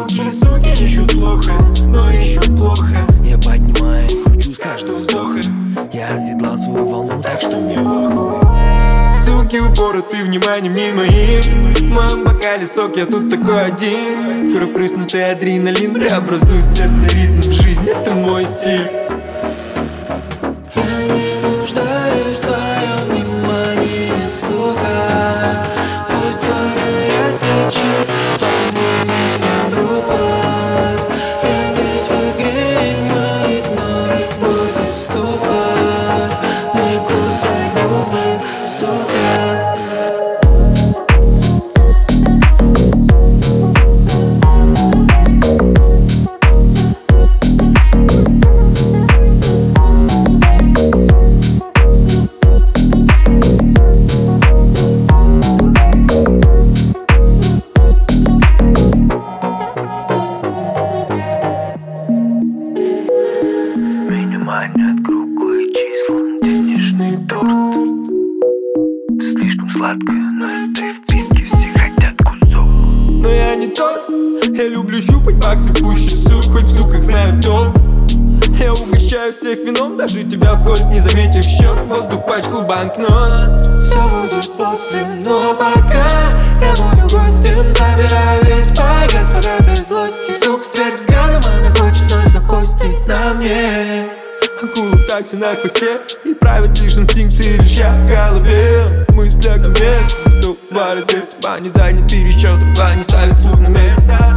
суки ищут плохо, но ищут плохо. Я поднимаю и кручу с каждого вздоха. Я оседлал свою волну, так что мне похуй. Суки упороты вниманием не моим. В моем бокале сок, я тут такой один. Скоро впрыснутый адреналин преобразует сердце ритм в жизнь. Это мой стиль. Я не нуждаюсь в твоем внимании, сука. Пусть твой наряд кричит, возьми меня в руках. Я весь в игре, но игнорю вводит в ступор. Не кусай губы, сука. Манят круглые числа, денежный торт. Ты слишком сладкая, но этой впитки все хотят кусок. Но я не тот, я люблю щупать баксы пуще сук. Хоть в суках знаю толк. Я угощаю всех вином, даже тебя вскользь не заметив счет. Воздух, пачку банкнот. Все будет после, но пока я буду гостем. Забираю весь пай, господа, без злости. Сука сверх взглядом, она хочет ночь запостить на мне. Акула в такси на хвосте, и правят лишь инстинкты, леща в голове. Мысли о коме, кто варит эти спани, заняты расчетом, плане ставит сук на место.